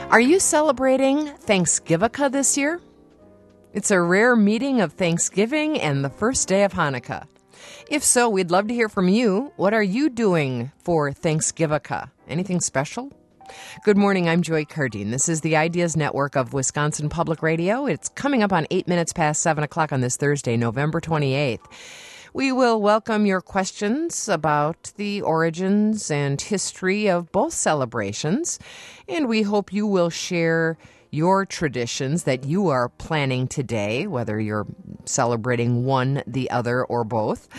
Are you celebrating Thanksgiving this year? It's a rare meeting of Thanksgiving and the first day of Hanukkah. If so, we'd love to hear from you. What are you doing for Thanksgiving? Anything special? Good morning, I'm Joy Cardine. This is the Ideas Network of Wisconsin Public Radio. It's coming up on 8 minutes past 7 o'clock on this Thursday, November 28th. We will welcome your questions about the origins and history of both celebrations, and we hope you will share your traditions that you are planning today, whether you're celebrating one, the other, or both.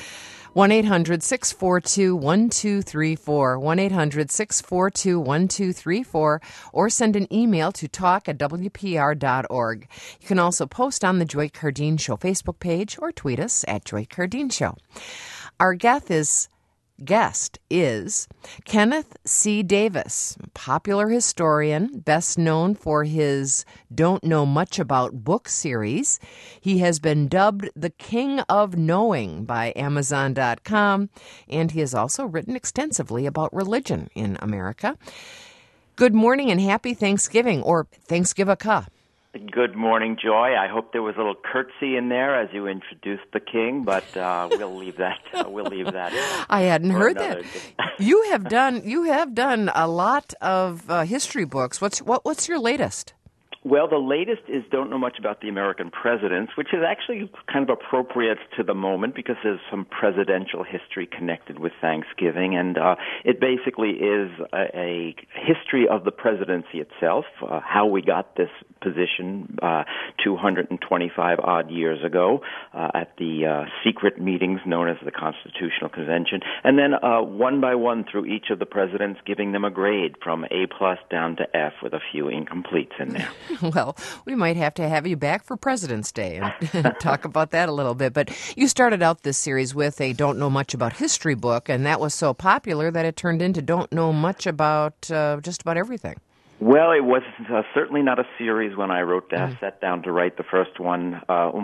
1-800-642-1234, 1-800-642-1234, or send an email to talk@wpr.org. You can also post on the Joy Cardine Show Facebook page or tweet us at Joy Cardine Show. Our guest is Kenneth C. Davis, popular historian, best known for his Don't Know Much About book series. He has been dubbed the King of Knowing by Amazon.com, and he has also written extensively about religion in America. Good morning and happy Thanksgiving, or Thanksgiving. Good morning, Joy. I hope there was a little curtsy in there as you introduced the king, but we'll leave that. I hadn't heard that. You have done a lot of history books. What's your latest? Well, the latest is Don't Know Much About the American Presidents, which is actually kind of appropriate to the moment because there's some presidential history connected with Thanksgiving, and it basically is a history of the presidency itself, how we got this position 225-odd years ago at the secret meetings known as the Constitutional Convention, and then one by one through each of the presidents, giving them a grade from A+ down to F with a few incompletes in there. Well, we might have to have you back for President's Day and talk about that a little bit. But you started out this series with a Don't Know Much About History book, and that was so popular that it turned into Don't Know Much About just about everything. Well, it was certainly not a series when I sat down to write the first one,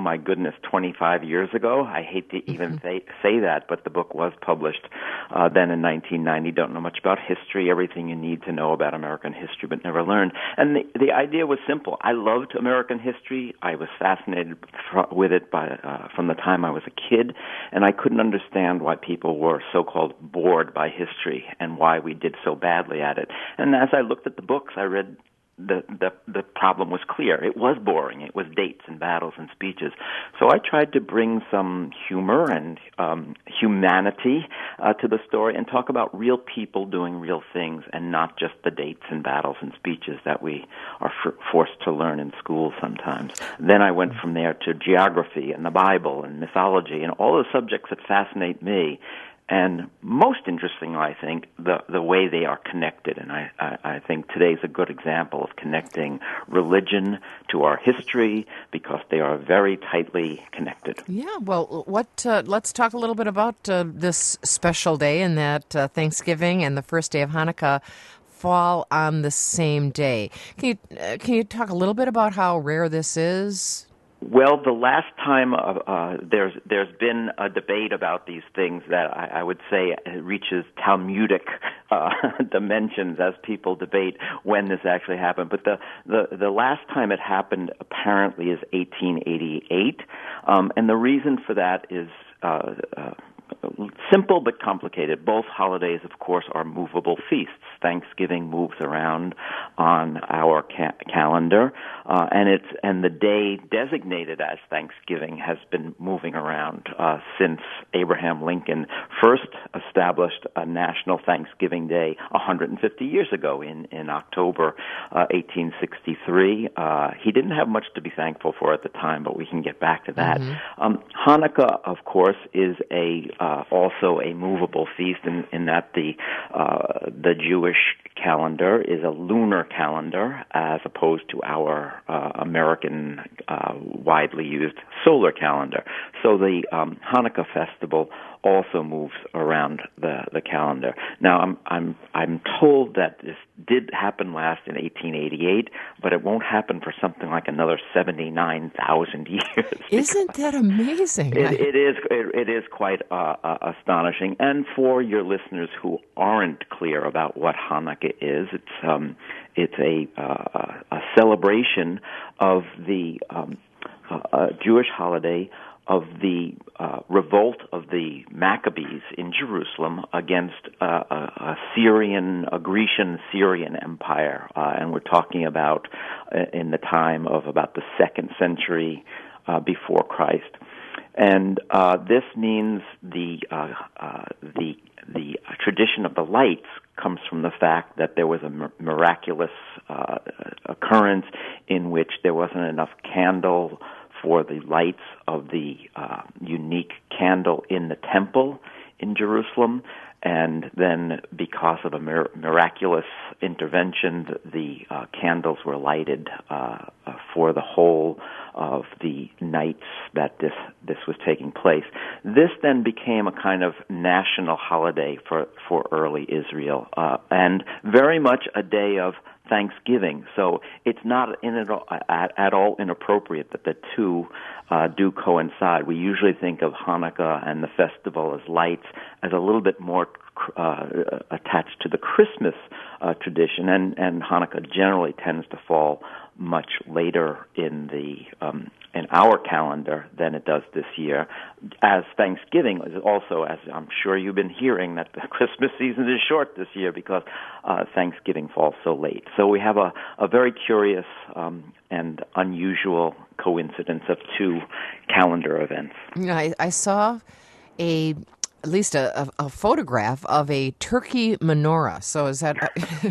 25 years ago. I hate to even say that, but the book was published then in 1990. Don't know much about history, everything you need to know about American history but never learned. And the idea was simple. I loved American history. I was fascinated with it from the time I was a kid, and I couldn't understand why people were so-called bored by history and why we did so badly at it. And as I looked at the books, I read the problem was clear. It was boring. It was dates and battles and speeches. So I tried to bring some humor and humanity to the story and talk about real people doing real things and not just the dates and battles and speeches that we are forced to learn in school sometimes. Then I went from there to geography and the Bible and mythology and all the subjects that fascinate me. And most interesting, I think, the way they are connected. And I think today's a good example of connecting religion to our history because they are very tightly connected. Yeah, well, let's talk a little bit about this special day and that Thanksgiving and the first day of Hanukkah fall on the same day. Can you talk a little bit about how rare this is? Well, the last time there's been a debate about these things that I would say reaches Talmudic dimensions as people debate when this actually happened. But the last time it happened apparently is 1888, and the reason for that is simple but complicated. Both holidays, of course, are movable feasts. Thanksgiving moves around on our calendar, and the day designated as Thanksgiving has been moving around since Abraham Lincoln first established a national Thanksgiving Day 150 years ago in October 1863. He didn't have much to be thankful for at the time, but we can get back to that. Mm-hmm. Hanukkah, of course, is also a movable feast in that the Jewish calendar is a lunar calendar as opposed to our American widely used solar calendar. So the Hanukkah festival also moves around the calendar. Now, I'm told that this did happen last in 1888, but it won't happen for something like another 79,000 years. Isn't that amazing? It is quite astonishing. And for your listeners who aren't clear about what Hanukkah is, it's a celebration of the Jewish holiday of the revolt of the Maccabees in Jerusalem against a Grecian Syrian empire, and we're talking about in the time of about the 2nd century before Christ. And this means the tradition of the lights comes from the fact that there was a miraculous occurrence in which there wasn't enough candle for the lights of the unique candle in the temple in Jerusalem, and then because of a miraculous intervention, the candles were lighted for the whole of the nights that this was taking place. This then became a kind of national holiday for early Israel, and very much a day of Thanksgiving. So it's not at all inappropriate that the two do coincide. We usually think of Hanukkah and the festival as lights as a little bit more attached to the Christmas tradition, and Hanukkah generally tends to fall much later in our calendar than it does this year. As Thanksgiving is also, as I'm sure you've been hearing, that the Christmas season is short this year because Thanksgiving falls so late. So we have a very curious and unusual coincidence of two calendar events. I saw at least a photograph of a turkey menorah. So is that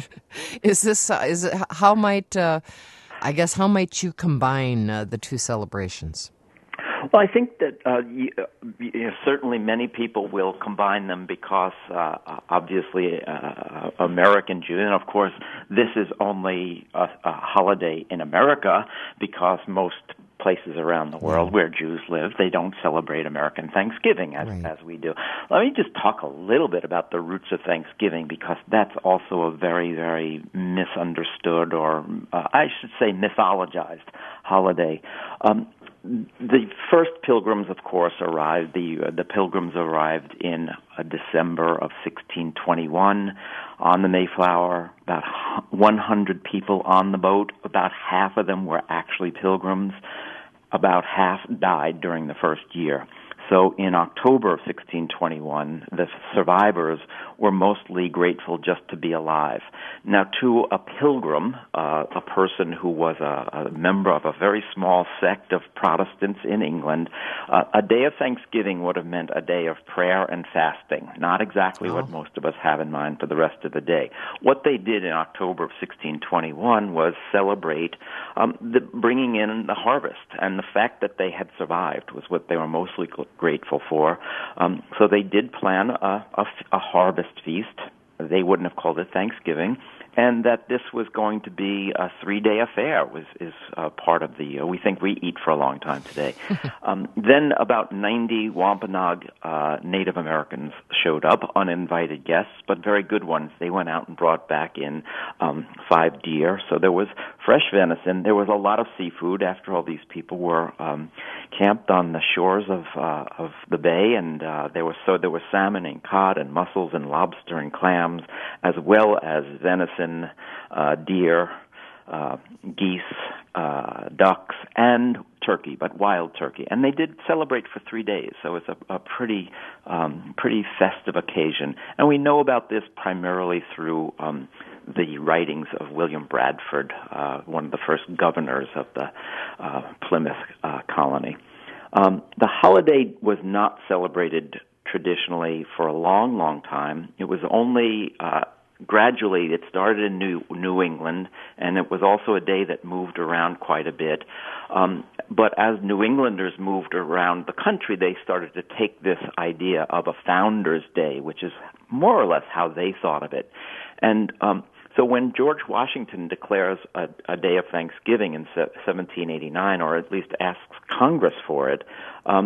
how might you combine the two celebrations? Well, I think that certainly many people will combine them because obviously American Jews, and of course this is only a holiday in America because most places around the world where Jews live, they don't celebrate American Thanksgiving as we do. Let me just talk a little bit about the roots of Thanksgiving because that's also a very, very misunderstood, or I should say mythologized holiday. The first pilgrims, of course, arrived. The pilgrims arrived in December of 1621 on the Mayflower. About 100 people on the boat. About half of them were actually pilgrims. About half died during the first year. So in October of 1621, the survivors were mostly grateful just to be alive. Now, to a pilgrim, a person who was a member of a very small sect of Protestants in England, a day of Thanksgiving would have meant a day of prayer and fasting, not exactly what most of us have in mind for the rest of the day. What they did in October of 1621 was celebrate the bringing in the harvest, and the fact that they had survived was what they were mostly grateful for. So they did plan a harvest feast. They wouldn't have called it Thanksgiving, and that this was going to be a 3-day affair is part of the, we think we eat for a long time today. Then about 90 Wampanoag Native Americans showed up, uninvited guests, but very good ones. They went out and brought back in 5 deer, so there was fresh venison. There was a lot of seafood. After all, these people were camped on the shores of the bay, and there was salmon and cod and mussels and lobster and clams, as well as venison, deer, geese, ducks, and turkey, but wild turkey. And they did celebrate for 3 days, so it's a pretty festive occasion. And we know about this primarily through the writings of William Bradford, one of the first governors of the Plymouth colony. The holiday was not celebrated traditionally for a long, long time. It was only gradually, it started in New England, and it was also a day that moved around quite a bit. But as New Englanders moved around the country, they started to take this idea of a Founder's Day, which is more or less how they thought of it. And so when George Washington declares a day of Thanksgiving in 1789, or at least asks Congress for it,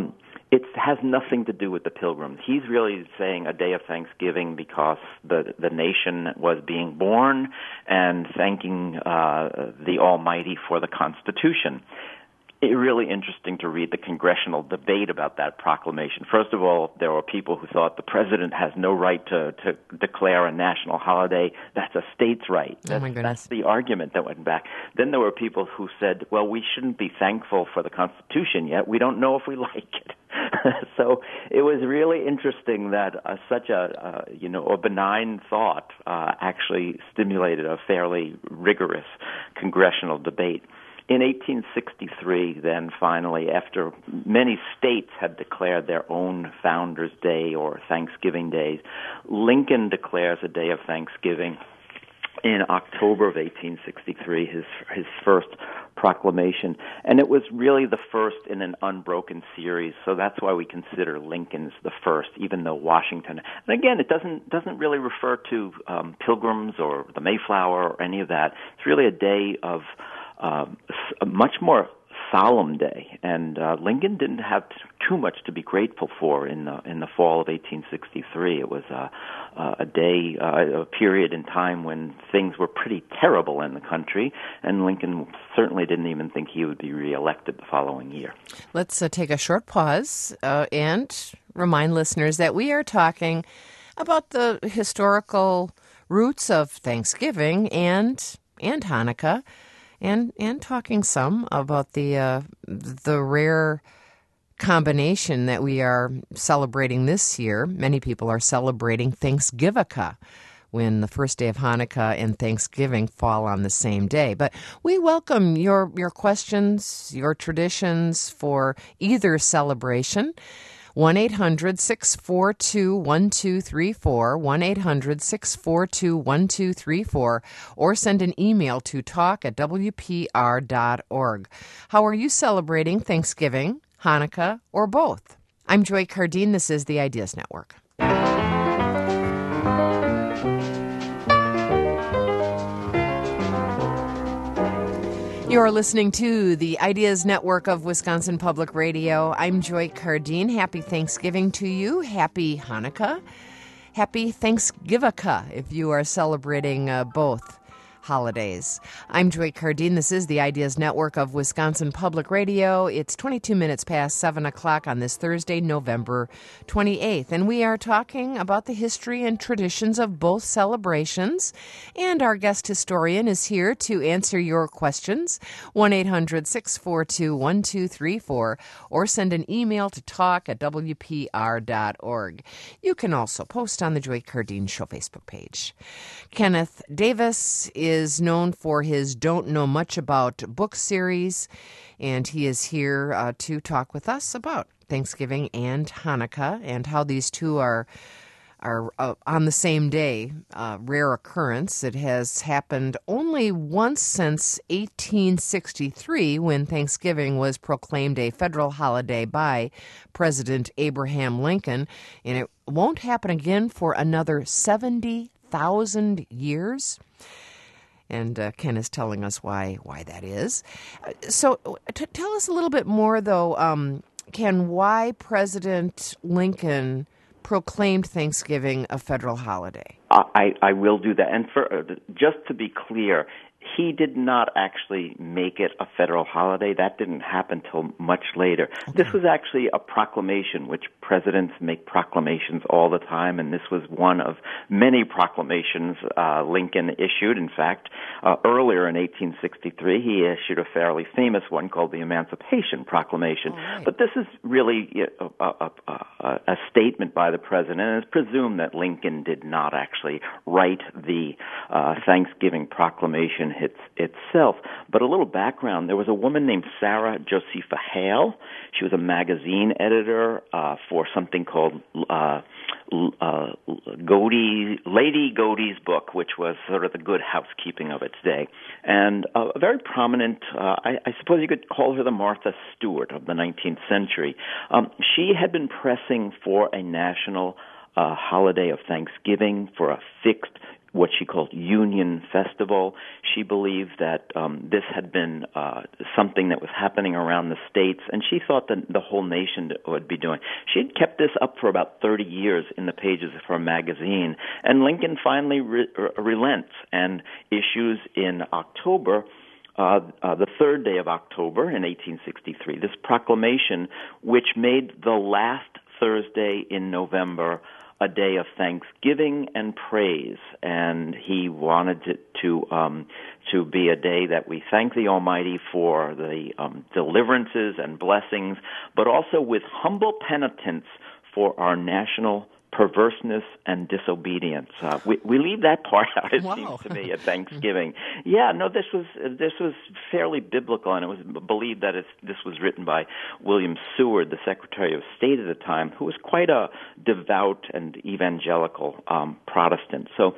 It has nothing to do with the Pilgrims. He's really saying a day of thanksgiving because the nation was being born and thanking the Almighty for the Constitution. It's really interesting to read the congressional debate about that proclamation. First of all, there were people who thought the president has no right to declare a national holiday. That's a state's right. Oh my goodness. That's the argument that went back. Then there were people who said, well, we shouldn't be thankful for the Constitution yet. We don't know if we like it. So it was really interesting that such a benign thought actually stimulated a fairly rigorous congressional debate. In 1863, then finally, after many states had declared their own Founders' Day or Thanksgiving days, Lincoln declares a day of Thanksgiving in October of 1863, his first proclamation. And it was really the first in an unbroken series, so that's why we consider Lincoln's the first, even though Washington. And again, it doesn't really refer to Pilgrims or the Mayflower or any of that. It's really a day of a much more solemn day, and Lincoln didn't have too much to be grateful for in the fall of 1863. It was a day, a period in time when things were pretty terrible in the country, and Lincoln certainly didn't even think he would be reelected the following year. Let's take a short pause and remind listeners that we are talking about the historical roots of Thanksgiving and Hanukkah. And talking some about the rare combination that we are celebrating this year. Many people are celebrating Thanksgiving, when the first day of Hanukkah and Thanksgiving fall on the same day. But we welcome your questions, your traditions for either celebration. 1-800-642-1234, 1-800-642-1234, or send an email to talk@wpr.org. How are you celebrating Thanksgiving, Hanukkah, or both? I'm Joy Cardine. This is the Ideas Network. You're listening to the Ideas Network of Wisconsin Public Radio. I'm Joy Cardine. Happy Thanksgiving to you. Happy Hanukkah. Happy Thanksgiving if you are celebrating both holidays. I'm Joy Cardine. This is the Ideas Network of Wisconsin Public Radio. It's 22 minutes past 7 o'clock on this Thursday, November 28th, and we are talking about the history and traditions of both celebrations, and our guest historian is here to answer your questions. 1-800-642-1234, or send an email to talk@wpr.org. You can also post on the Joy Cardine Show Facebook page. Kenneth Davis is known for his Don't Know Much About book series, and he is here to talk with us about Thanksgiving and Hanukkah and how these two are on the same day, rare occurrence. It has happened only once since 1863, when Thanksgiving was proclaimed a federal holiday by President Abraham Lincoln, and it won't happen again for another 70,000 years. And Ken is telling us why that is. So tell us a little bit more, though, Ken, why President Lincoln proclaimed Thanksgiving a federal holiday. I will do that. And just to be clear, he did not actually make it a federal holiday. That didn't happen till much later. Okay. This was actually a proclamation, which presidents make proclamations all the time, and this was one of many proclamations Lincoln issued. In fact, earlier in 1863, he issued a fairly famous one called the Emancipation Proclamation. Right. But this is really a statement by the president, and it's presumed that Lincoln did not actually write the Thanksgiving Proclamation itself. But a little background, there was a woman named Sarah Josepha Hale. She was a magazine editor for something called Lady Godey's book, which was sort of the Good Housekeeping of its day. And a very prominent, I suppose you could call her the Martha Stewart of the 19th century. She had been pressing for a national holiday of Thanksgiving, for a fixed what she called Union Festival. She believed that this had been something that was happening around the states, and she thought that the whole nation would be doing. She had kept this up for about 30 years in the pages of her magazine, and Lincoln finally relents and issues in October, the third day of October in 1863, this proclamation which made the last Thursday in November a day of thanksgiving and praise, and he wanted it to be a day that we thank the Almighty for the deliverances and blessings, but also with humble penitence for our national perverseness and disobedience. We leave that part out, it seems to me, at Thanksgiving. Yeah, no, this was fairly biblical, and it was believed that this was written by William Seward, the Secretary of State at the time, who was quite a devout and evangelical Protestant. So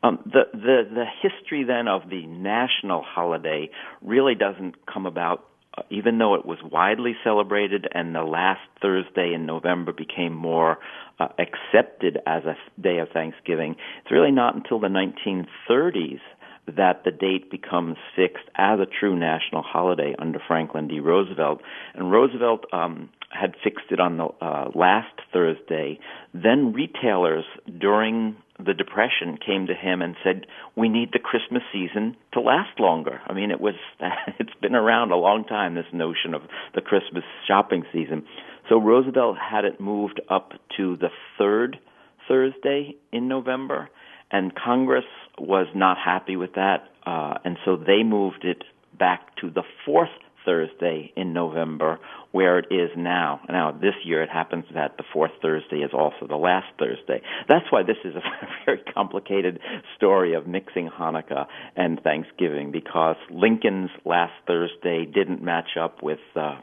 the history then of the national holiday really doesn't come about, even though it was widely celebrated and the last Thursday in November became more accepted as a day of Thanksgiving. It's really not until the 1930s that the date becomes fixed as a true national holiday under Franklin D. Roosevelt. And Roosevelt had fixed it on the last Thursday. Then retailers during the Depression came to him and said, we need the Christmas season to last longer. I mean, it's been around a long time, this notion of the Christmas shopping season. So Roosevelt had it moved up to the third Thursday in November, and Congress was not happy with that, and so they moved it back to the fourth Thursday in November, where it is now. Now, this year it happens that the fourth Thursday is also the last Thursday. That's why this is a very complicated story of mixing Hanukkah and Thanksgiving, because Lincoln's last Thursday didn't match up with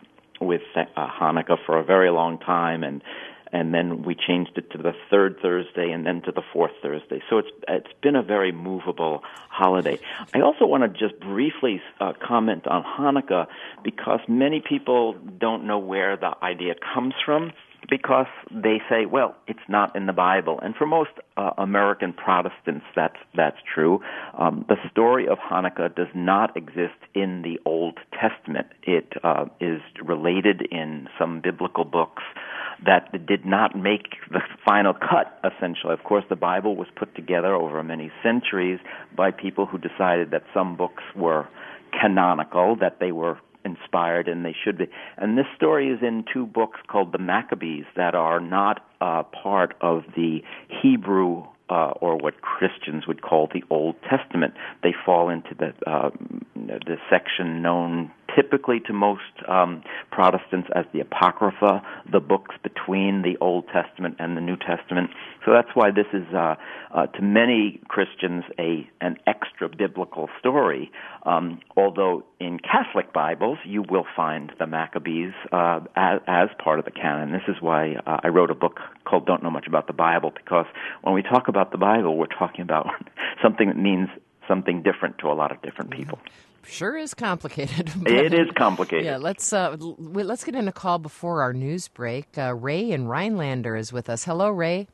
Hanukkah for a very long time, and then we changed it to the third Thursday and then to the fourth Thursday. So it's been a very movable holiday. I also want to just briefly comment on Hanukkah, because many people don't know where the idea comes from, because they say, well, it's not in the Bible. And for most American Protestants, that's true. The story of Hanukkah does not exist in the Old Testament. It is related in some biblical books that did not make the final cut, essentially. Of course, the Bible was put together over many centuries by people who decided that some books were canonical, that they were inspired, and they should be. And this story is in two books called the Maccabees that are not part of the Hebrew or what Christians would call the Old Testament. They fall into the section known typically to most Protestants as the Apocrypha, the books between the Old Testament and the New Testament. So that's why this is, to many Christians, an extra biblical story, although in Catholic Bibles you will find the Maccabees as part of the canon. This is why I wrote a book called Don't Know Much About the Bible, because when we talk about the Bible, we're talking about something that means something different to a lot of different people. Sure is complicated. It is complicated. Yeah, let's get in a call before our news break. Ray in Rhinelander is with us. Hello, Ray.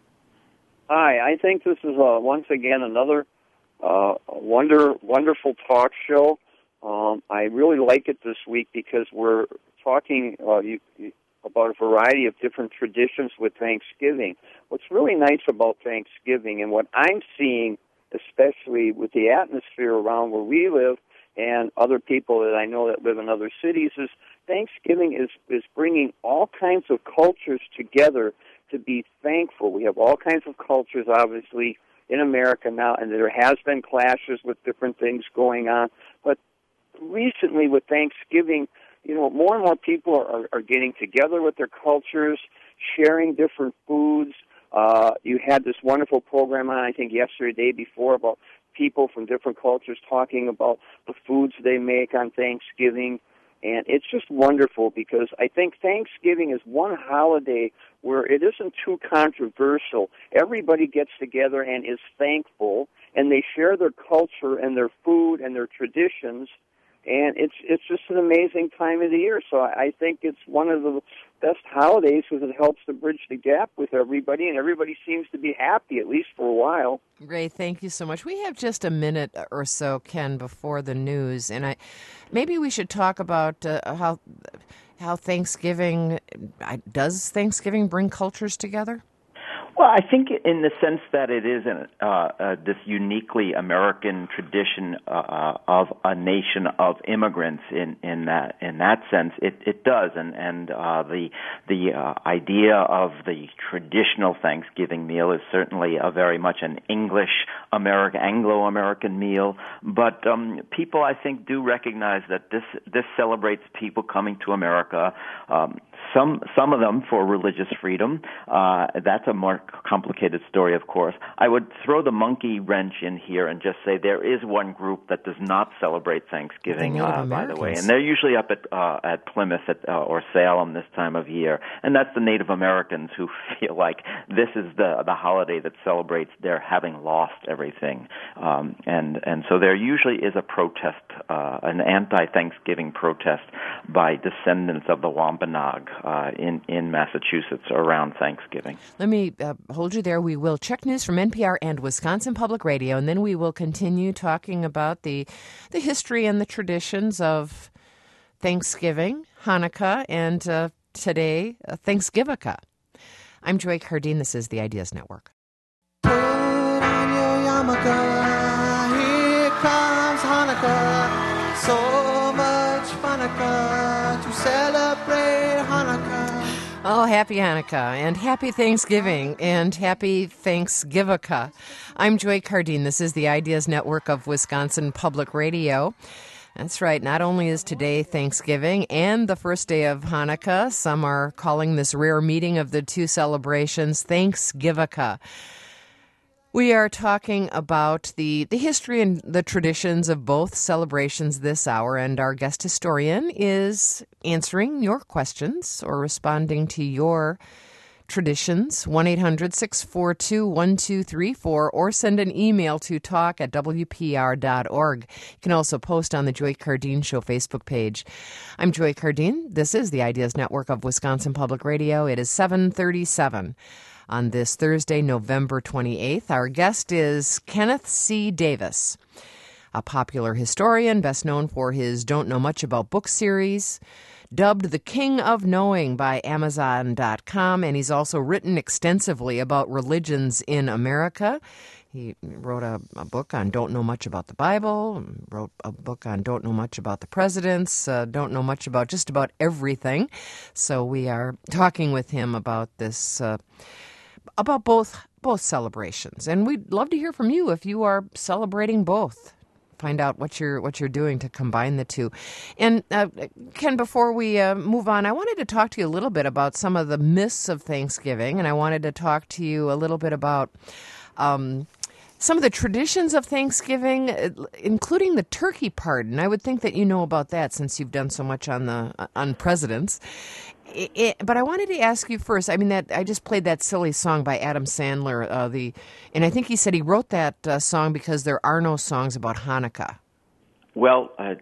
Hi, I think this is once again another wonderful talk show. I really like it this week because we're talking about a variety of different traditions with Thanksgiving. What's really nice about Thanksgiving, and what I'm seeing, especially with the atmosphere around where we live and other people that I know that live in other cities, is Thanksgiving is bringing all kinds of cultures together to be thankful. We have all kinds of cultures, obviously, in America now, and there has been clashes with different things going on. But recently with Thanksgiving, more and more people are getting together with their cultures, sharing different foods. You had this wonderful program on, I think, yesterday, the day before, about people from different cultures talking about the foods they make on Thanksgiving. And it's just wonderful because I think Thanksgiving is one holiday where it isn't too controversial. Everybody gets together and is thankful, and they share their culture and their food and their traditions and it's just an amazing time of the year. So I think it's one of the best holidays because it helps to bridge the gap with everybody, and everybody seems to be happy, at least for a while. Ray, thank you so much. We have just a minute or so, Ken, before the news, and maybe we should talk about how Thanksgiving does Thanksgiving bring cultures together? Well, I think in the sense that it is this uniquely American tradition of a nation of immigrants. In that sense, it does, and the idea of the traditional Thanksgiving meal is certainly very much an Anglo-American meal. But people, I think, do recognize that this celebrates people coming to America. Some of them for religious freedom. That's a more complicated story, of course. I would throw the monkey wrench in here and just say there is one group that does not celebrate Thanksgiving, by the way, and they're usually up at Plymouth or Salem this time of year, and that's the Native Americans who feel like this is the holiday that celebrates their having lost everything, and so there usually is a protest, an anti-Thanksgiving protest by descendants of the Wampanoag in Massachusetts around Thanksgiving. Let me hold you there. We will check news from NPR and Wisconsin Public Radio, and then we will continue talking about the history and the traditions of Thanksgiving, Hanukkah, and today, Thanksgivika. I'm Joy Cardine. This is the Ideas Network. Put on your yarmulke. Here comes Hanukkah. So much Hanukkah to celebrate Hanukkah. Oh, happy Hanukkah, and happy Thanksgiving, and happy Thanksgivika. I'm Joy Cardine. This is the Ideas Network of Wisconsin Public Radio. That's right. Not only is today Thanksgiving and the first day of Hanukkah, some are calling this rare meeting of the two celebrations Thanksgivika. We are talking about the history and the traditions of both celebrations this hour, and our guest historian is answering your questions or responding to your traditions. 1-800-642-1234, or send an email to talk@wpr.org. You can also post on the Joy Cardine Show Facebook page. I'm Joy Cardine. This is the Ideas Network of Wisconsin Public Radio. It is 7:37. On this Thursday, November 28th, our guest is Kenneth C. Davis, a popular historian best known for his Don't Know Much About book series, dubbed the King of Knowing by Amazon.com, and he's also written extensively about religions in America. He wrote a book on Don't Know Much About the Bible, wrote a book on Don't Know Much About the Presidents, Don't Know Much About just about everything. So we are talking with him about this about both celebrations, and we'd love to hear from you if you are celebrating both. Find out what you're doing to combine the two. And Ken, before we move on, I wanted to talk to you a little bit about some of the myths of Thanksgiving, and I wanted to talk to you a little bit about some of the traditions of Thanksgiving, including the turkey pardon. I would think that you know about that since you've done so much on presidents. But I wanted to ask you first. I mean, that I just played that silly song by Adam Sandler. And I think he said he wrote that song because there are no songs about Hanukkah. Well, I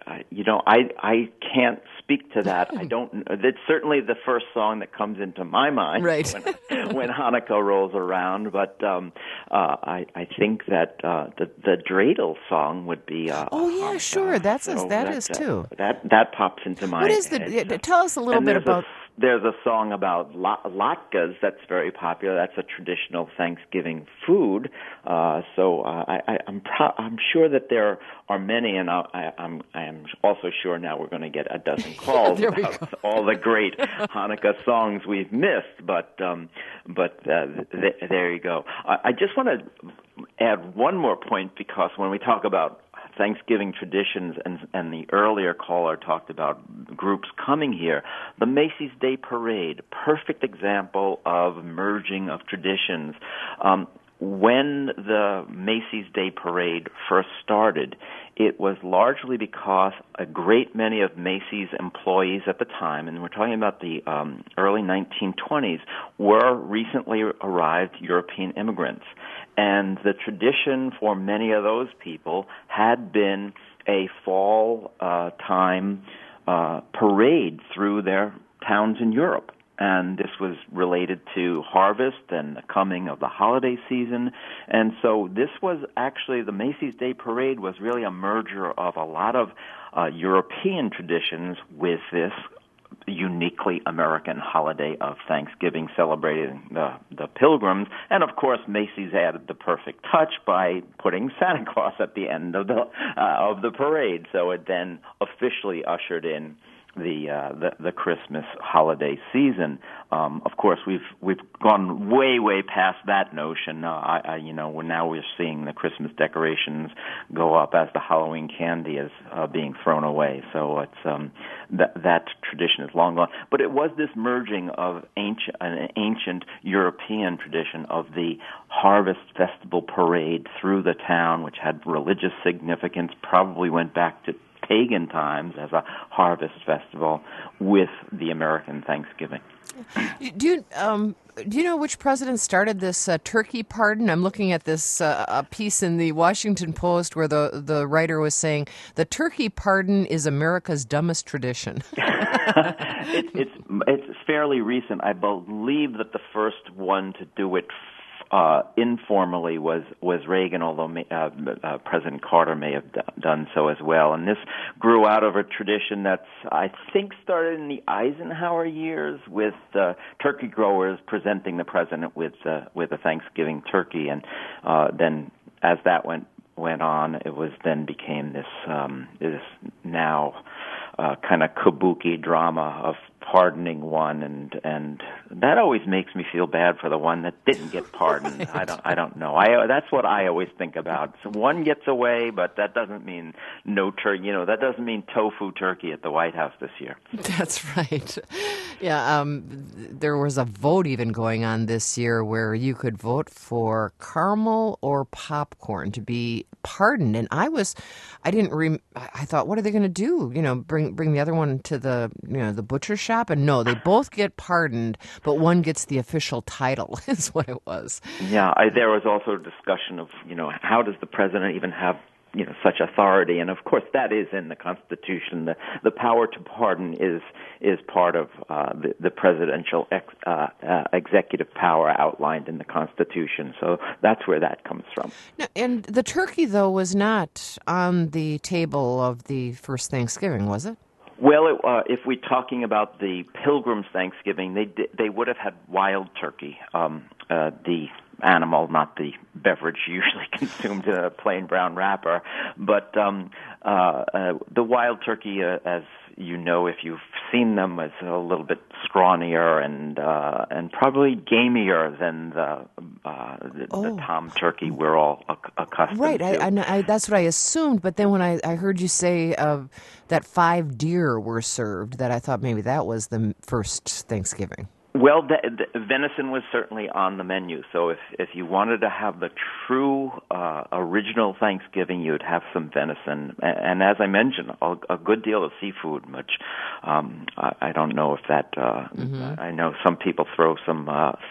can't speak to that. I don't. It's certainly the first song that comes into my mind when Hanukkah rolls around. But I think that the dreidel song would be. Hanukkah. Sure. That is too. That pops into my. What is tell us a little bit about. There's a song about latkes that's very popular. That's a traditional Thanksgiving food. So I'm sure that there are many, and I am also sure now we're going to get a dozen calls about all the great Hanukkah songs we've missed. But there you go. I just want to add one more point, because when we talk about Thanksgiving traditions, and the earlier caller talked about groups coming here, the Macy's Day Parade, perfect example of merging of traditions. When the Macy's Day Parade first started, it was largely because a great many of Macy's employees at the time, and we're talking about the early 1920s, were recently arrived European immigrants. And the tradition for many of those people had been a fall time parade through their towns in Europe. And this was related to harvest and the coming of the holiday season. And so this was actually, the Macy's Day Parade was really a merger of a lot of European traditions with this uniquely American holiday of Thanksgiving, celebrating the Pilgrims. And of course, Macy's added the perfect touch by putting Santa Claus at the end of the parade. So it then officially ushered in the Christmas holiday season. Of course, we've gone way past that notion. Now we're seeing the Christmas decorations go up as the Halloween candy is being thrown away. So it's that tradition is long gone. But it was this merging of an ancient European tradition of the Harvest Festival parade through the town, which had religious significance, probably went back to pagan times as a harvest festival, with the American Thanksgiving. Do you know which president started this turkey pardon? I'm looking at this a piece in the Washington Post where the writer was saying the turkey pardon is America's dumbest tradition. It's fairly recent. I believe that the first one to do it informally was Reagan, although President Carter may have done so as well. And this grew out of a tradition that's, I think, started in the Eisenhower years, with turkey growers presenting the president with a Thanksgiving turkey, and then as that went on, it was then became this now kind of kabuki drama of pardoning one, and that always makes me feel bad for the one that didn't get pardoned. I don't know. That's what I always think about. So one gets away, but that doesn't mean no turkey. That doesn't mean tofu turkey at the White House this year. That's right. Yeah, there was a vote even going on this year where you could vote for caramel or popcorn to be pardoned, and I thought, what are they going to do? Bring the other one to the butcher shop? And no, they both get pardoned, but one gets the official title, is what it was. Yeah, there was also a discussion of, how does the president even have, such authority? And of course, that is in the Constitution. The power to pardon is part of the presidential executive power outlined in the Constitution. So that's where that comes from. Now, and the turkey, though, was not on the table of the first Thanksgiving, was it? Well, if we're talking about the Pilgrims' Thanksgiving, they would have had wild turkey, the animal, not the beverage usually consumed in a plain brown wrapper. But the wild turkey, as you know, if you've seen them, is a little bit scrawnier and probably gamier than the tom turkey we're all accustomed to. Right, that's what I assumed. But then when I heard you say that 5 deer were served, that I thought maybe that was the first Thanksgiving. Well, the venison was certainly on the menu. So if you wanted to have the true original Thanksgiving, you'd have some venison, and as I mentioned, a good deal of seafood. Which I don't know if that. I know some people throw some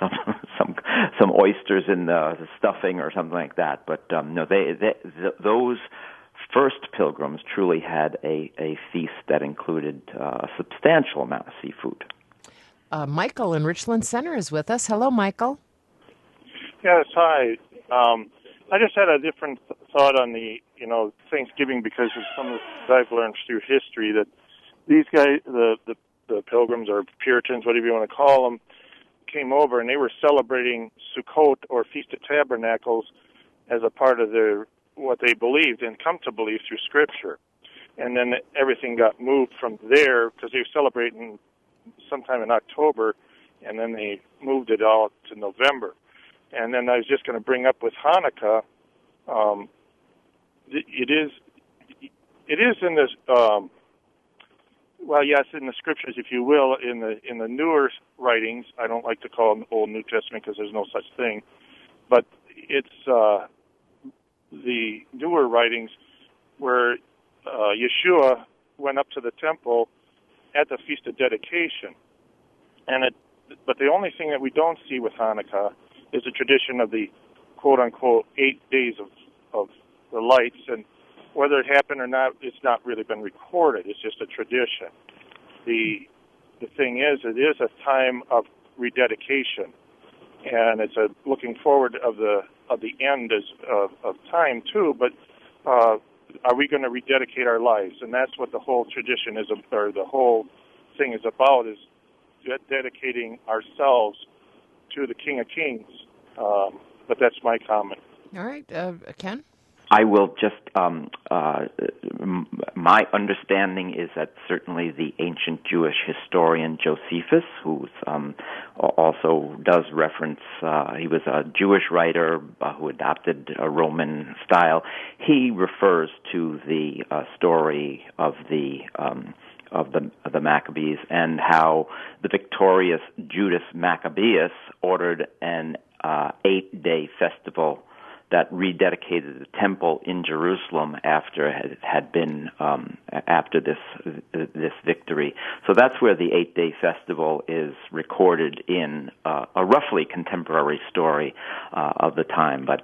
oysters in the stuffing or something like that. But no, those first Pilgrims truly had a feast that included a substantial amount of seafood. Michael in Richland Center is with us. Hello, Michael. Yes, hi. I just had a different thought on the Thanksgiving, because of some of the I've learned through history that these guys, the Pilgrims or Puritans, whatever you want to call them, came over and they were celebrating Sukkot or Feast of Tabernacles as a part of what they believed and come to believe through Scripture. And then everything got moved from there, because they were celebrating sometime in October, and then they moved it all to November. And then I was just going to bring up with Hanukkah, it is in this, in the Scriptures, if you will, in the newer writings. I don't like to call them Old New Testament because there's no such thing, but it's the newer writings where Yeshua went up to the temple at the Feast of Dedication. But the only thing that we don't see with Hanukkah is the tradition of the quote-unquote 8 days of the lights. And whether it happened or not, it's not really been recorded. It's just a tradition. The thing is, it is a time of rededication, and it's a looking forward of the end of time too. But are we going to rededicate our lives? And that's what the whole tradition is, or the whole thing is about, is dedicating ourselves to the King of Kings. But that's my comment. All right, Ken? I will just, my understanding is that certainly the ancient Jewish historian Josephus, who also does reference, he was a Jewish writer who adopted a Roman style. He refers to the story of the Maccabees and how the victorious Judas Maccabeus ordered an 8-day festival that rededicated the temple in Jerusalem after it had been after this victory. So that's where the 8-day festival is recorded in a roughly contemporary story of the time. But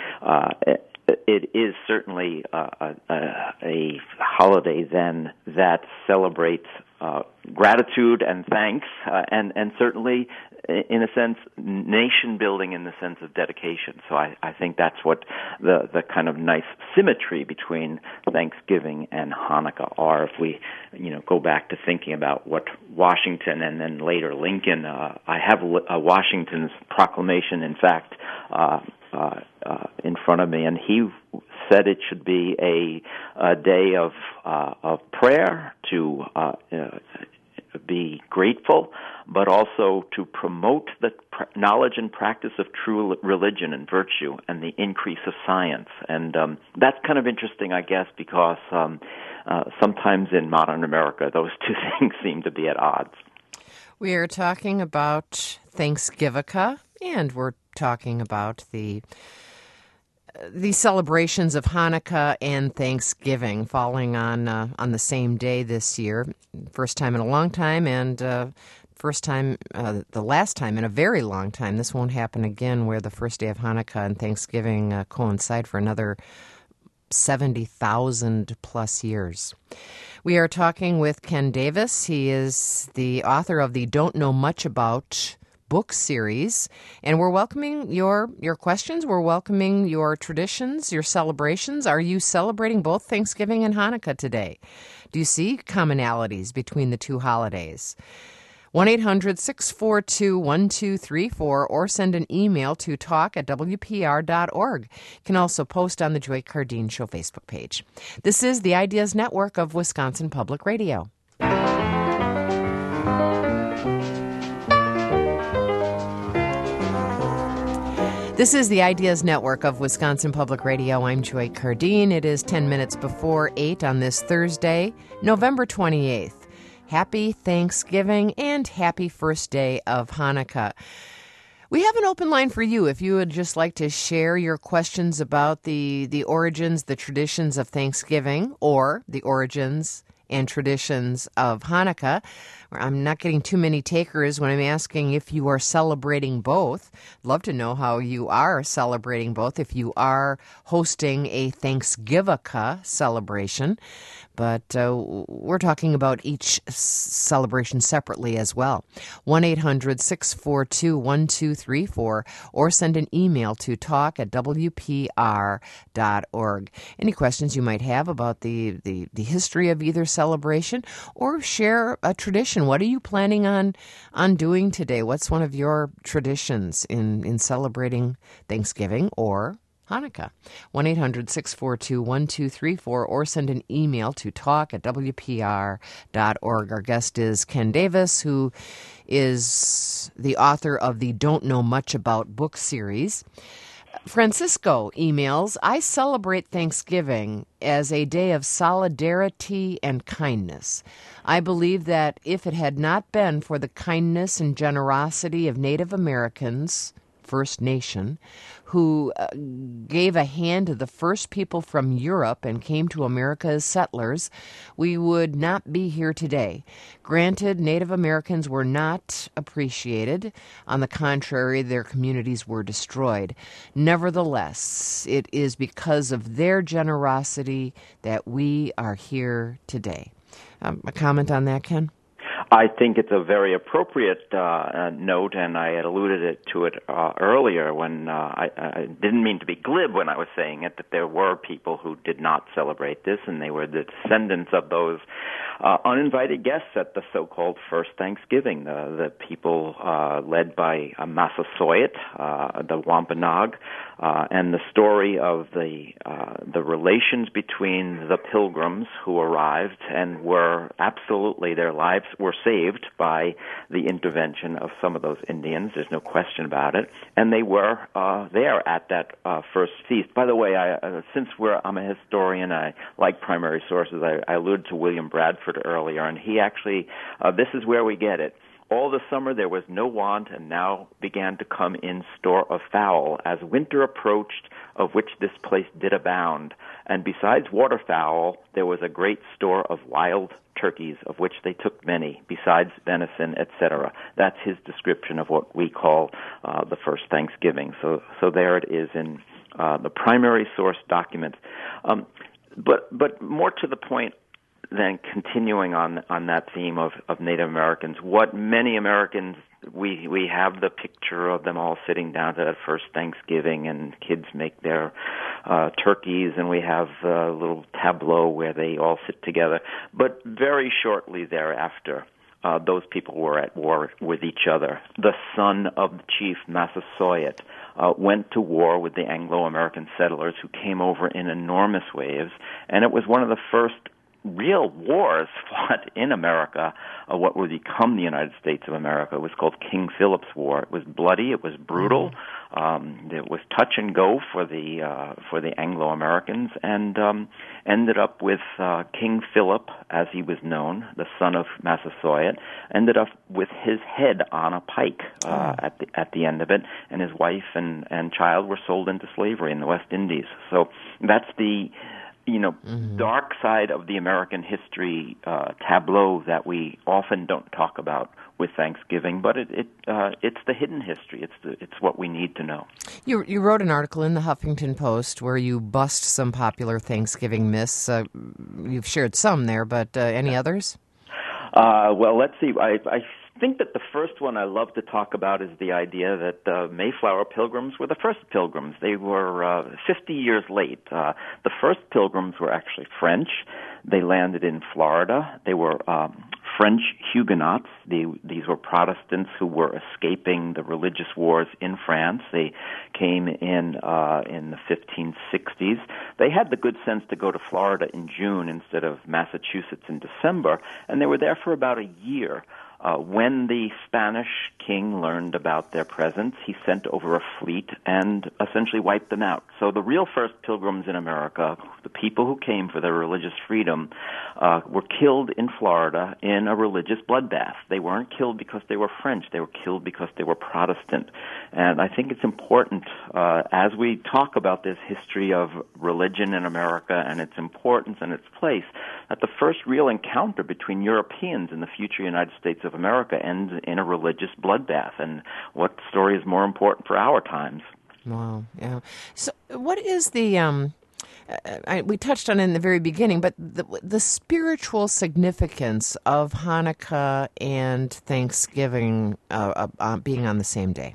it is certainly a holiday then that celebrates gratitude and thanks, and certainly, in a sense, nation building in the sense of dedication. So I think that's what the kind of nice symmetry between Thanksgiving and Hanukkah are. If we, go back to thinking about what Washington and then later Lincoln, I have Washington's proclamation, in fact, in front of me, and he said it should be a day of prayer, to be grateful, but also to promote the knowledge and practice of true religion and virtue and the increase of science. And that's kind of interesting, I guess, because sometimes in modern America, those two things seem to be at odds. We are talking about Thanksgiving, and we're talking about the celebrations of Hanukkah and Thanksgiving falling on the same day this year. First time in a long time, and the last time in a very long time. This won't happen again, where the first day of Hanukkah and Thanksgiving coincide for another 70,000 plus years. We are talking with Ken Davis. He is the author of the Don't Know Much About book series, and we're welcoming your questions. We're welcoming your traditions, your celebrations. Are you celebrating both Thanksgiving and Hanukkah today? Do you see commonalities between the two holidays? 1-800-642-1234, or send an email to talk@wpr.org. You can also post on the Joy Cardine Show Facebook page. This is the Ideas Network of Wisconsin Public Radio. This is the Ideas Network of Wisconsin Public Radio. I'm Joy Cardine. It is 10 minutes before 8 on this Thursday, November 28th. Happy Thanksgiving and happy first day of Hanukkah. We have an open line for you if you would just like to share your questions about the origins, the traditions of Thanksgiving, or the origins and traditions of Hanukkah. I'm not getting too many takers when I'm asking if you are celebrating both. I'd love to know how you are celebrating both, if you are hosting a Thanksgiving celebration. But we're talking about each celebration separately as well. 1-800-642-1234, or send an email to talk@wpr.org. Any questions you might have about the history of either celebration, or share a tradition. What are you planning on doing today? What's one of your traditions in celebrating Thanksgiving or Hanukkah? 1-800-642-1234, or send an email to talk@wpr.org. Our guest is Ken Davis, who is the author of the Don't Know Much About book series. Francisco emails, I celebrate Thanksgiving as a day of solidarity and kindness. I believe that if it had not been for the kindness and generosity of Native Americans First Nation, who gave a hand to the first people from Europe and came to America as settlers, we would not be here today. Granted, Native Americans were not appreciated. On the contrary, their communities were destroyed. Nevertheless, it is because of their generosity that we are here today. A comment on that, Ken? I think it's a very appropriate note, and I had alluded to it earlier when I didn't mean to be glib when I was saying it, that there were people who did not celebrate this, and they were the descendants of those uninvited guests at the so-called First Thanksgiving, the people led by Massasoit, the Wampanoag, and the story of the relations between the Pilgrims who arrived and were absolutely, their lives were saved by the intervention of some of those Indians. There's no question about it. And they were there at that first feast. By the way, since I'm a historian, I like primary sources. I alluded to William Bradford earlier, and he actually, this is where we get it. All the summer there was no want, and now began to come in store of fowl, as winter approached, of which this place did abound. And besides waterfowl, there was a great store of wild turkeys, of which they took many, besides venison, etc. That's his description of what we call the first Thanksgiving. So there it is in the primary source documents. But more to the point, then continuing on that theme of Native Americans, what many Americans, we have the picture of them all sitting down to that first Thanksgiving, and kids make their turkeys, and we have a little tableau where they all sit together. But very shortly thereafter, those people were at war with each other. The son of the chief Massasoit went to war with the Anglo-American settlers who came over in enormous waves, and it was one of the first real wars fought in America, what would become the United States of America. It was called King Philip's War. It was bloody. It was brutal. It was touch and go for the Anglo-Americans, and ended up with King Philip, as he was known, the son of Massasoit, ended up with his head on a pike at the end of it, and his wife and child were sold into slavery in the West Indies. So that's the dark side of the American history tableau that we often don't talk about with Thanksgiving, but it's the hidden history. It's what we need to know. You wrote an article in the Huffington Post where you bust some popular Thanksgiving myths. You've shared some there, but any others? Well, let's see. I think that the first one I love to talk about is the idea that the Mayflower Pilgrims were the first Pilgrims. They were 50 years late. The first Pilgrims were actually French. They landed in Florida. They were French Huguenots. These were Protestants who were escaping the religious wars in France. They came in the 1560s. They had the good sense to go to Florida in June instead of Massachusetts in December, and they were there for about a year. When the Spanish king learned about their presence, he sent over a fleet and essentially wiped them out. So the real first Pilgrims in America, the people who came for their religious freedom, were killed in Florida in a religious bloodbath. They weren't killed because they were French. They were killed because they were Protestant. And I think it's important, as we talk about this history of religion in America and its importance and its place, that the first real encounter between Europeans and the future United States of America ends in a religious bloodbath. And what story is more important for our times? Wow, yeah. So what is the, we touched on it in the very beginning, but the spiritual significance of Hanukkah and Thanksgiving being on the same day?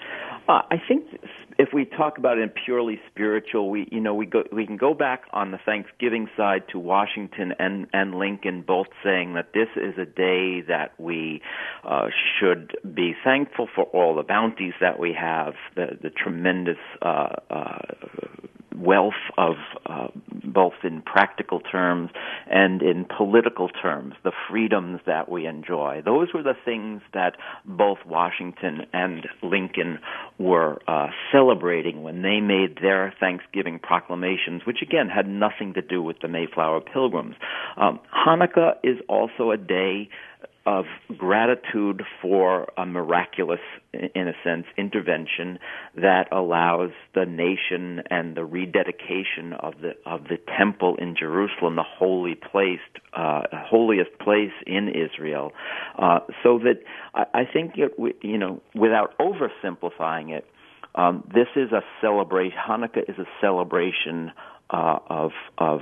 I think if we talk about it in purely spiritual, we can go back on the Thanksgiving side to Washington and Lincoln, both saying that this is a day that we should be thankful for all the bounties that we have, the tremendous wealth of both in practical terms and in political terms, the freedoms that we enjoy. Those were the things that both Washington and Lincoln were celebrating when they made their Thanksgiving proclamations, which again had nothing to do with the Mayflower Pilgrims. Hanukkah is also a day of gratitude for a miraculous, in a sense, intervention that allows the nation and the rededication of the temple in Jerusalem, the holiest place in Israel, so that I think without oversimplifying it, this is a celebration. Hanukkah is a celebration of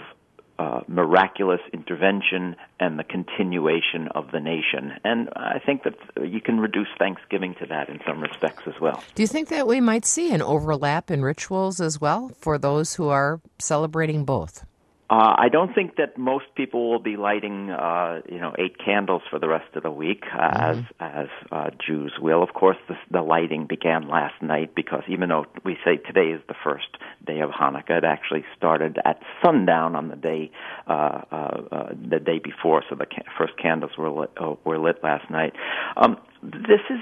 miraculous intervention and the continuation of the nation. And I think that you can reduce Thanksgiving to that in some respects as well. Do you think that we might see an overlap in rituals as well for those who are celebrating both? I don't think that most people will be lighting, 8 candles for the rest of the week, as Jews will. Of course, the lighting began last night because even though we say today is the first day of Hanukkah, it actually started at sundown on the day before. So the first candles were lit last night. This is,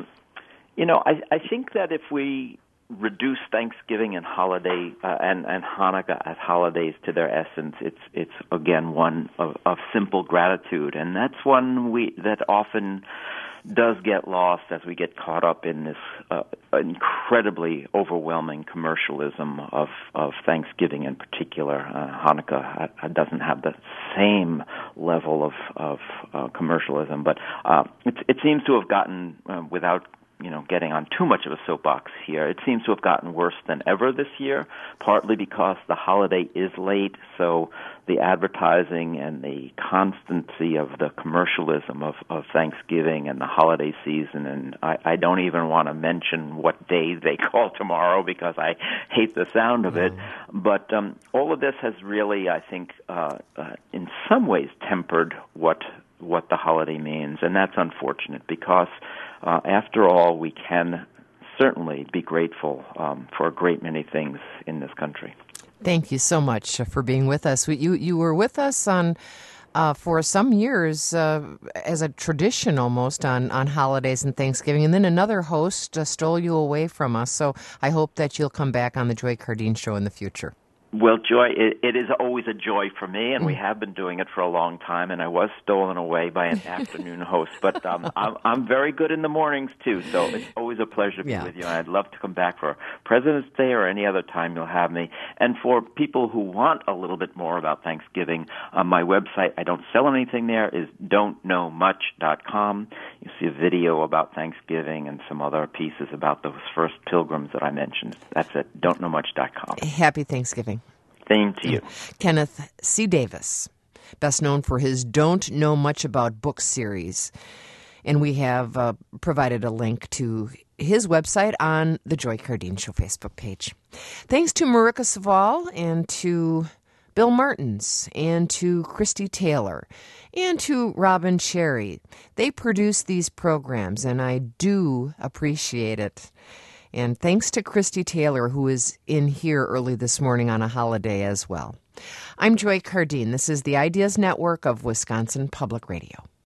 I think that if we reduce Thanksgiving and holiday and Hanukkah as holidays to their essence, it's again one of simple gratitude, and that's one that often does get lost as we get caught up in this incredibly overwhelming commercialism of Thanksgiving in particular. Hanukkah doesn't have the same level of commercialism, but it seems to have gotten without getting on too much of a soapbox here, it seems to have gotten worse than ever this year, partly because the holiday is late, so the advertising and the constancy of the commercialism of Thanksgiving and the holiday season, and I don't even want to mention what day they call tomorrow because I hate the sound of it, but all of this has really, I think, in some ways tempered what the holiday means, and that's unfortunate because after all, we can certainly be grateful for a great many things in this country. Thank you so much for being with us. You were with us on for some years as a tradition almost on holidays and Thanksgiving, and then another host stole you away from us. So I hope that you'll come back on the Joy Cardine Show in the future. Well, Joy, it is always a joy for me, and we have been doing it for a long time, and I was stolen away by an afternoon host. But I'm very good in the mornings, too, so it's always a pleasure to be with you, and I'd love to come back for President's Day or any other time you'll have me. And for people who want a little bit more about Thanksgiving, my website, I don't sell anything there, is don'tknowmuch.com. You see a video about Thanksgiving and some other pieces about those first pilgrims that I mentioned. That's at don'tknowmuch.com. Happy Thanksgiving. Same to you. Kenneth C. Davis, best known for his Don't Know Much About Book series. And we have provided a link to his website on the Joy Cardine Show Facebook page. Thanks to Marika Saval and to Bill Martins and to Christy Taylor and to Robin Cherry. They produce these programs, and I do appreciate it. And thanks to Christy Taylor, who is in here early this morning on a holiday as well. I'm Joy Cardine. This is the Ideas Network of Wisconsin Public Radio.